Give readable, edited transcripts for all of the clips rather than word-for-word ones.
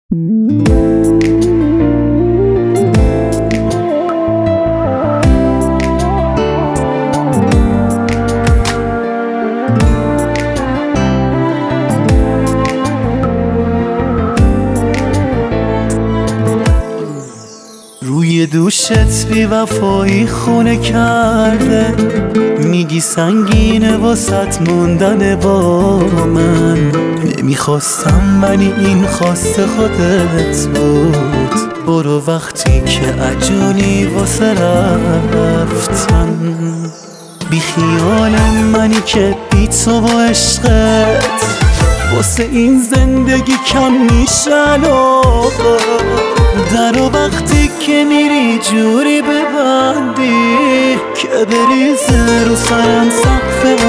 روی دوشت بی وفایی خونه کرده، میگی سنگینه واسط موندن با من. نمیخواستم ولی این خواست خودت بود. برو وقتی که عجونی واسه رفتن. بی خیال منی که بی تو و عشقت واسه این زندگی کم میشه علاقه. در وقتی که میری جوری ببندی که بریزه رو سرم سقف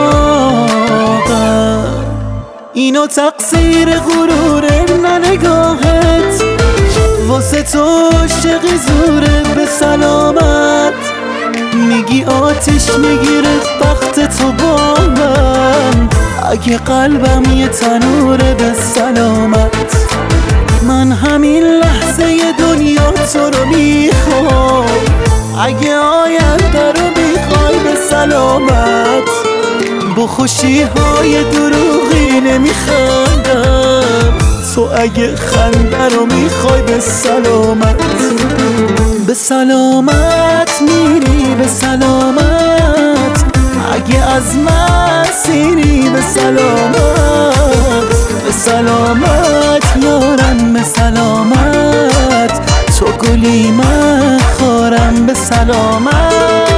اتاقم. اینو تقصیر غروره نه نگاهت، واسه تو عاشقی زوره به سلامت. میگی آتیش میگیره وقت تو با من، اگه قلبم یه تنوره به سلامت. من همین لحظه دنیا تو رو میخوام، اگه آینده رو میخوای به سلامت. با خوشی های دروغی نمیخندم، تو اگه خنده رو میخوای به سلامت. به سلامت میری به سلامت، اگه از من سیری به سلامت. به سلامت یارم به سلامت، تو گلی من خارم به سلامت.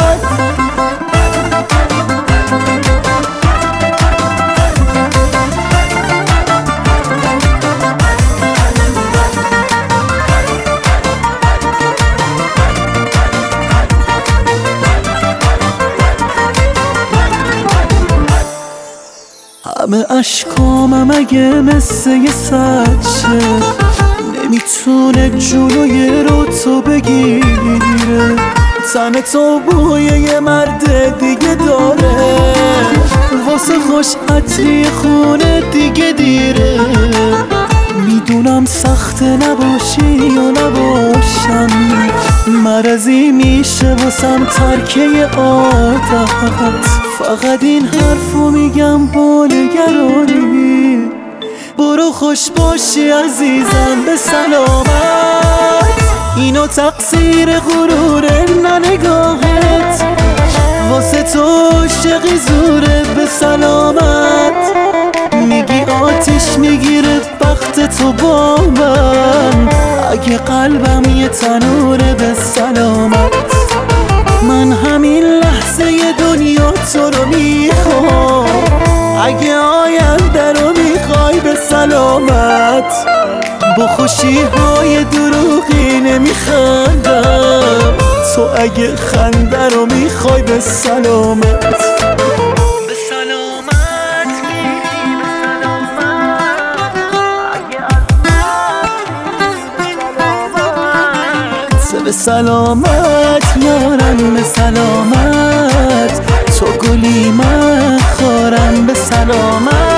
همه اشکامم اگه مثل یه سچه نمیتونه جلوی رو تو بگیره. تن تو بوی یه مرد دیگه داره، واسه خوش عطری خونه دیگه دیره. میدونم سخت نباشی یا نباشم، مرضی میشه واسم ترکه عادت. فقط این حرفو میگم با نگرانی، برو خوش باشی عزیزم به سلامت. اینو تقصیر غروره نه نگاهت، واسه تو عاشقی زوره به سلامت. میگی آتیش میگیره وقت تو با من، اگه قلبم یه تنوره به سلامت. من همین لحظه دنیا تو رو میخوام، اگه آینده رو میخوای به سلامت. با خوشی های دروغی نمیخندم، تو اگه خنده رو میخوای به سلامت. به سلامت یارم به سلامت، تو گلی من خارم به سلامت.